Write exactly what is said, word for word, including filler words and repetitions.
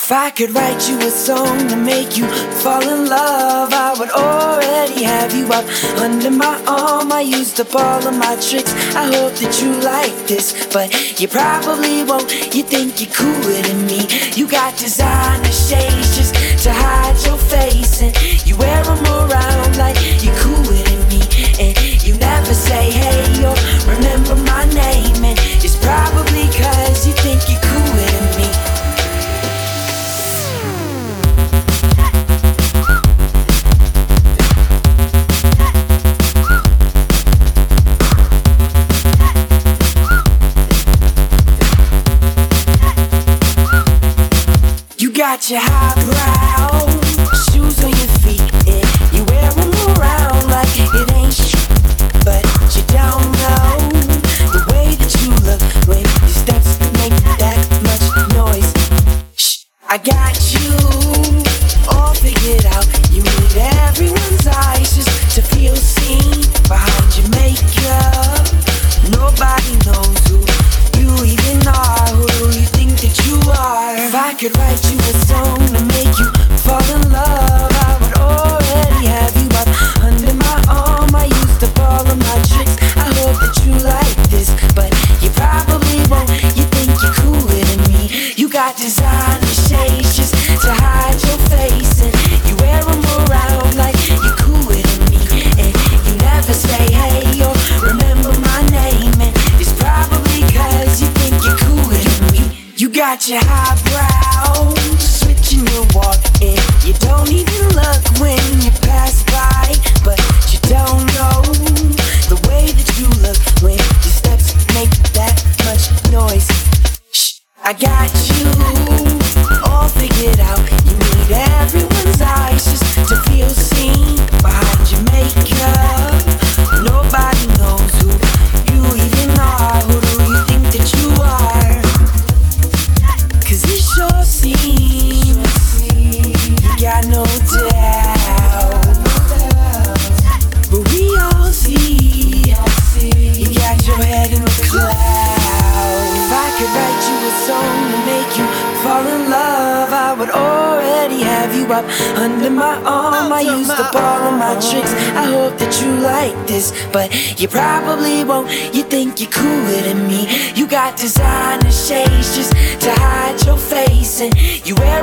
If I could write you a song to make you fall in love, I would already have you up under my arm. I used up all of my tricks, I hope that you like this, but you probably won't. You think you're cooler than me. You got designer shades just to hide your face, and you wear them around like you're cooler than me. And you never say hey or remember my name, and it's probably cause you think you're cooler than me. Got your highbrow shoes on your feet, and you wear them around like it ain't shit. But you don't know the way that you look when your steps make that much noise. Shh, I got you all figured out. You need everyone's eyes just to feel seen behind your makeup. Nobody knows who you even are. Who do you think that you are? If I could write you a song to make you fall in love, I would already have you up under my arm. I used up all of my tricks, I hope that you like this, but you probably won't. You think you're cooler than me. You got designer shades just to hide your face, and you wear them around like you're cooler than me. And you never say hey or remember my name, and it's probably cause you think you're cooler than me. You got your highbrow switching your walk, and you don't even look when you pass by. But you don't know the way that you look when your steps make that much noise. Shh, I got you all figured out. You need everyone's eyes just to feel seen behind your makeup. Nobody knows who you even are. Who do you think that you are? Cause it sure seems you got no doubt, but we all see you got your head in the clouds. If I could write you a song to make you fall in love, I would already have you up under my arm. I used up all of my tricks, I hope that you like this, but you probably won't. You think you're cooler than me. You got designer shades just to hide your face, and you wear